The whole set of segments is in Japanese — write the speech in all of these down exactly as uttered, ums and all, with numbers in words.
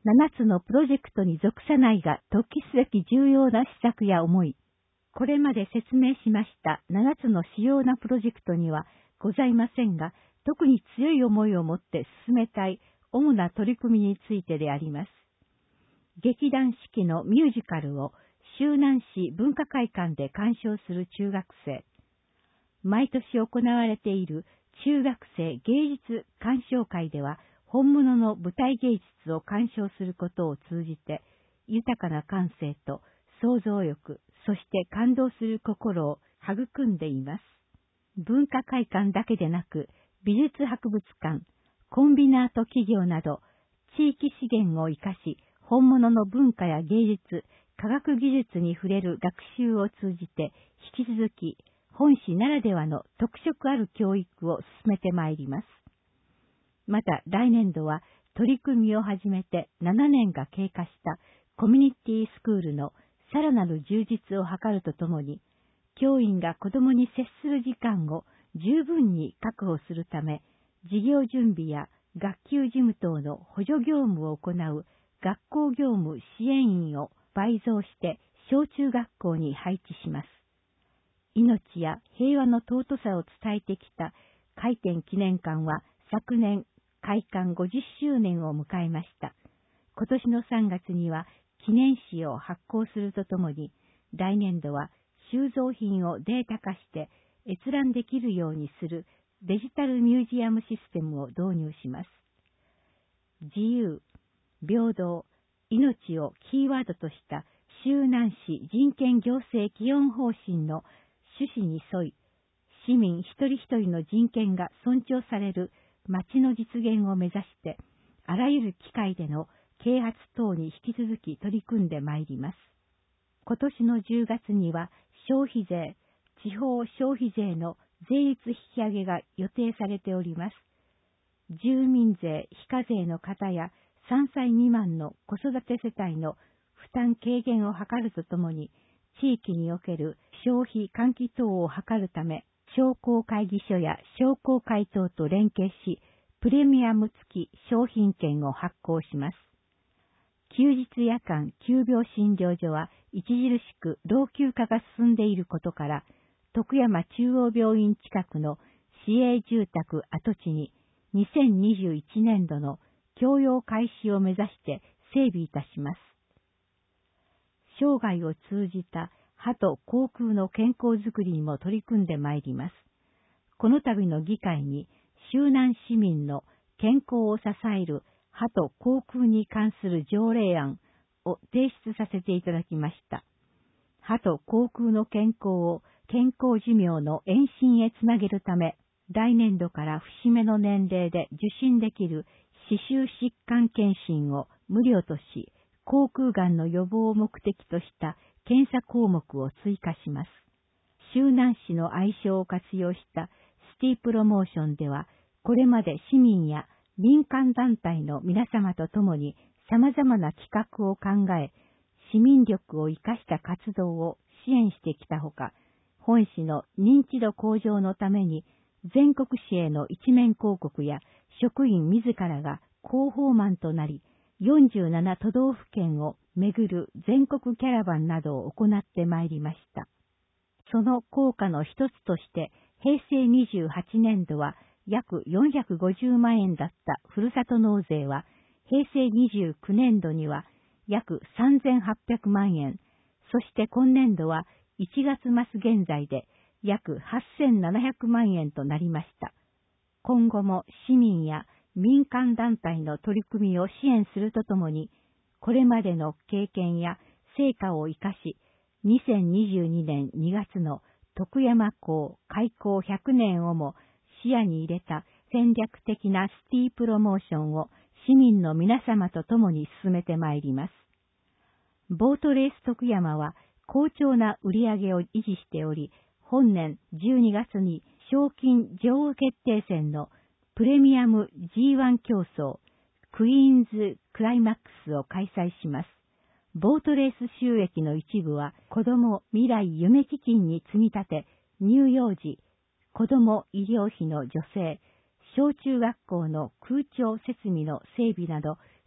ななつのプロジェクトに属さないが突起すべき重要な施策や思い。これまで説明しましたななつの主要なプロジェクトにはございませんが、特に強い思いを持って進めたい主な取り組みについてであります。劇団四季のミュージカルを周南市文化会館で鑑賞する中学生。毎年行われている中学生芸術鑑賞会では、本物の舞台芸術を鑑賞することを通じて、豊かな感性と想像力、そして感動する心を育んでいます。文化会館だけでなく、美術博物館、コンビナート企業など、地域資源を生かし、本物の文化や芸術、科学技術に触れる学習を通じて、引き続き、本市ならではの特色ある教育を進めてまいります。また来年度は取り組みを始めてななねんが経過したコミュニティスクールのさらなる充実を図るとともに、教員が子どもに接する時間を十分に確保するため、事業準備や学級事務等の補助業務を行う学校業務支援員を倍増して小中学校に配置します。命や平和の尊さを伝えてきた開店記念館は昨年開館ごじゅっしゅうねんを迎えました。今年のさんがつには記念誌を発行するとともに、来年度は収蔵品をデータ化して閲覧できるようにするデジタルミュージアムシステムを導入します。自由、平等、命をキーワードとした周南市人権行政基本方針の趣旨に沿い、市民一人一人の人権が尊重される町の実現を目指して、あらゆる機会での啓発等に引き続き取り組んでまいります。今年のじゅうがつには消費税、地方消費税の税率引き上げが予定されております。住民税非課税の方やさんさい未満の子育て世帯の負担軽減を図るとともに、地域における消費喚起等を図るため、商工会議所や商工会等と連携し、プレミアム付き商品券を発行します。休日夜間急病診療所は著しく老朽化が進んでいることから、徳山中央病院近くの市営住宅跡地ににせんにじゅういちねんどの供用開始を目指して整備いたします。生涯を通じた歯と口腔の健康づくりにも取り組んでまいります。この度の議会に周南市民の健康を支える歯と口腔に関する条例案を提出させていただきました。歯と口腔の健康を健康寿命の延伸へつなげるため、来年度から節目の年齢で受診できる歯周疾患検診を無料とし、口腔がんの予防を目的とした検査項目を追加します。周南市の愛称を活用したシティプロモーションでは、これまで市民や民間団体の皆様と共に様々な企画を考え、市民力を生かした活動を支援してきたほか、本市の認知度向上のために全国紙への一面広告や職員自らが広報マンとなり、よんじゅうななとどうふけんを巡る全国キャラバンなどを行ってまいりました。その効果の一つとして、へいせいにじゅうはちねんどは約よんひゃくごじゅうまんえんだったふるさと納税は、へいせいにじゅうきゅうねんどには約さんぜんはっぴゃくまんえん、そして今年度はいちがつまつ現在で約はっせんななひゃくまんえんとなりました。今後も市民や民間団体の取り組みを支援するとともに、これまでの経験や成果を生かし、にせんにじゅうにねんにがつの徳山港開港ひゃくねんをも視野に入れた戦略的なシティプロモーションを市民の皆様と共に進めてまいります。ボートレース徳山は好調な売り上げを維持しており、本年じゅうにがつに賞金女王決定戦のプレミアム ジーワン 競争クイーンズクライマックスを開催します。ボートレース収益の一部は子ども未来夢基金に積み立て、乳幼児、子ども医療費の助成、小中学校の空調設備の整備など、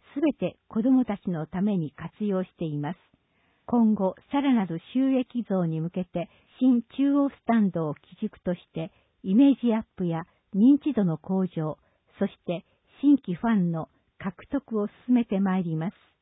すべて子供たちのために活用しています。今後、さらなる収益増に向けて、新中央スタンドを基軸として、イメージアップや認知度の向上、そして新規ファンの獲得を進めてまいります。